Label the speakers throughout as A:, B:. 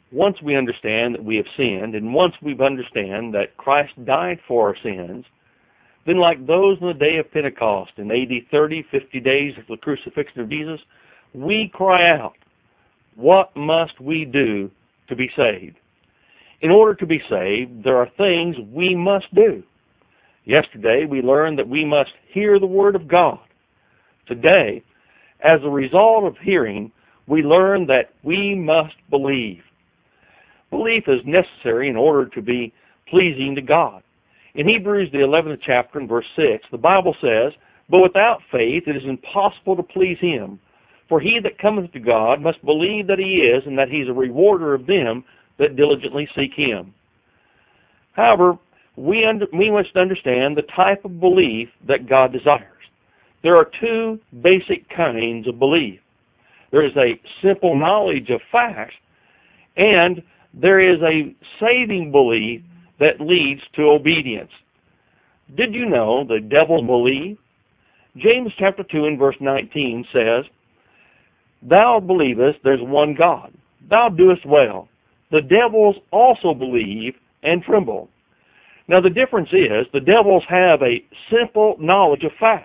A: once we understand that we have sinned, and once we understand that Christ died for our sins, then like those on the day of Pentecost in AD 30, 50 days of the crucifixion of Jesus, we cry out, what must we do to be saved? In order to be saved, there are things we must do. Yesterday, we learned that we must hear the Word of God. Today, as a result of hearing, we learn that we must believe. Belief is necessary in order to be pleasing to God. In Hebrews, the 11th chapter, and verse 6, the Bible says, but without faith it is impossible to please Him. For he that cometh to God must believe that He is, and that He is a rewarder of them that diligently seek Him. However, we must understand the type of belief that God desires. There are two basic kinds of belief. There is a simple knowledge of facts, and there is a saving belief that leads to obedience. Did you know the devils believe? James chapter 2 and verse 19 says, thou believest there's one God. Thou doest well. The devils also believe and tremble. Now the difference is the devils have a simple knowledge of facts.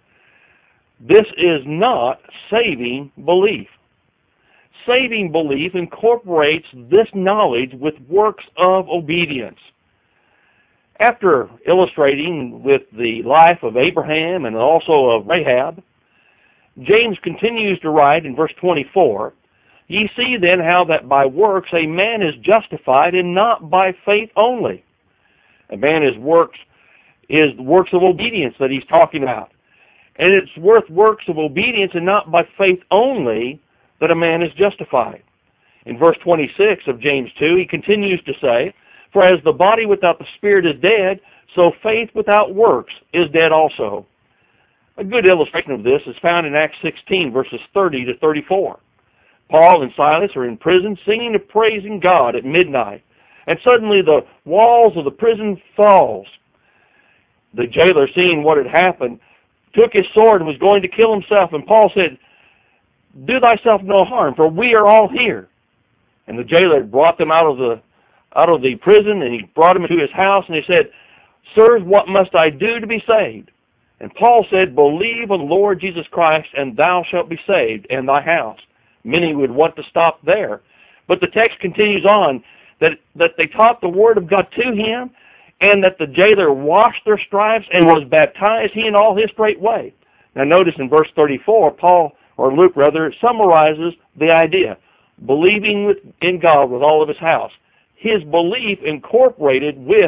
A: This is not saving belief. Saving belief incorporates this knowledge with works of obedience. After illustrating with the life of Abraham and also of Rahab, James continues to write in verse 24, ye see then how that by works a man is justified, and not by faith only. A man is works of obedience that he's talking about. And it's works of obedience and not by faith only that a man is justified. In verse 26 of James 2, he continues to say, for as the body without the spirit is dead, so faith without works is dead also. A good illustration of this is found in Acts 16, verses 30 to 34. Paul and Silas are in prison singing and praising God at midnight, and suddenly the walls of the prison falls. The jailer, seeing what had happened, took his sword and was going to kill himself, and Paul said, do thyself no harm, for we are all here. And the jailer brought them out of the prison, and he brought them into his house, and he said, sirs, what must I do to be saved? And Paul said, believe on the Lord Jesus Christ, and thou shalt be saved, and thy house. Many would want to stop there. But the text continues on, that they taught the word of God to him, and that the jailer washed their stripes and was baptized, he and all his straightway. Now notice in verse 34, Luke summarizes the idea. Believing in God with all of his house. His belief incorporated with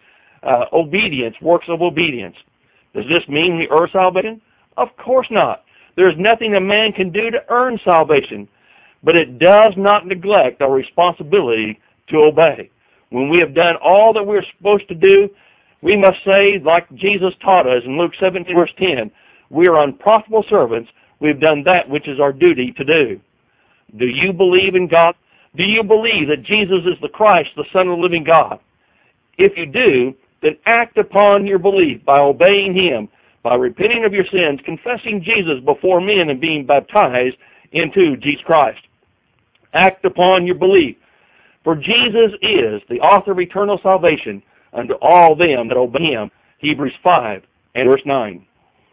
A: obedience, works of obedience. Does this mean we earn salvation? Of course not. There is nothing a man can do to earn salvation, but it does not neglect our responsibility to obey. When we have done all that we're supposed to do, we must say, like Jesus taught us in Luke 17, verse 10, we are unprofitable servants. We've done that which is our duty to do. Do you believe in God? Do you believe that Jesus is the Christ, the Son of the living God? If you do, then act upon your belief by obeying Him, by repenting of your sins, confessing Jesus before men, and being baptized into Jesus Christ. Act upon your belief. For Jesus is the author of eternal salvation unto all them that obey Him. Hebrews 5 and verse 9.